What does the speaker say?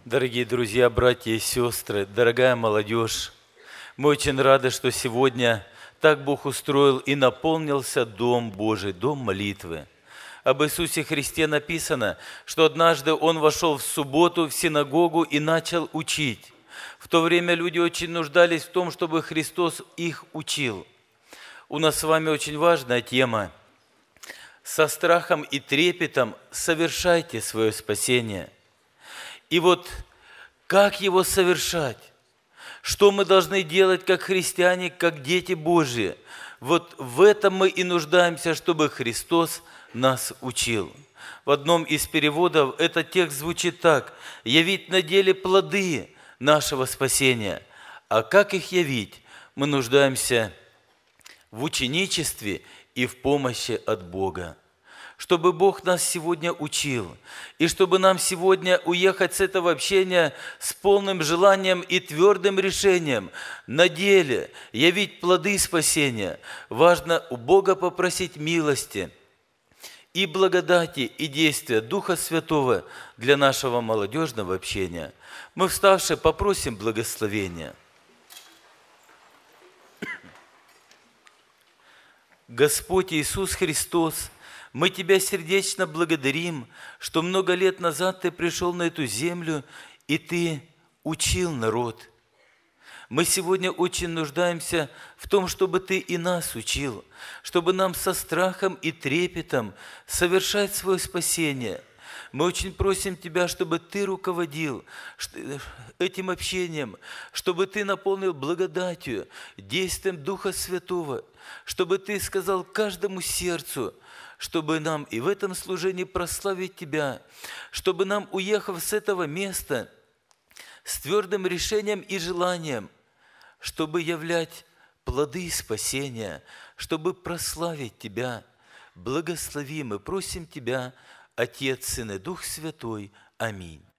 Дорогие друзья, братья и сестры, дорогая молодежь, мы очень рады, что сегодня так Бог устроил и наполнился Дом Божий, Дом молитвы. Об Иисусе Христе написано, что однажды Он вошел в субботу в синагогу и начал учить. В то время люди очень нуждались в том, чтобы Христос их учил. У нас с вами очень важная тема. Со страхом и трепетом совершайте свое спасение. И вот как его совершать? Что мы должны делать как христиане, как дети Божьи? Вот в этом мы и нуждаемся, чтобы Христос нас учил. В одном из переводов этот текст звучит так: «Явить на деле плоды нашего спасения». А как их явить? Мы нуждаемся в ученичестве и в помощи от Бога. Чтобы Бог нас сегодня учил, и чтобы нам сегодня уехать с этого общения с полным желанием и твердым решением на деле явить плоды спасения, важно у Бога попросить милости и благодати, и действия Духа Святого для нашего молодежного общения. Мы, вставшие, попросим благословения. Господь Иисус Христос, мы Тебя сердечно благодарим, что много лет назад Ты пришел на эту землю, и Ты учил народ. Мы сегодня очень нуждаемся в том, чтобы Ты и нас учил, чтобы нам со страхом и трепетом совершать свое спасение. Мы очень просим Тебя, чтобы Ты руководил этим общением, чтобы Ты наполнил благодатью, действием Духа Святого, чтобы Ты сказал каждому сердцу, чтобы нам и в этом служении прославить Тебя, чтобы нам, уехав с этого места, с твердым решением и желанием, чтобы являть плоды спасения, чтобы прославить Тебя. Благослови, мы просим Тебя, Отец, Сын и Дух Святой. Аминь.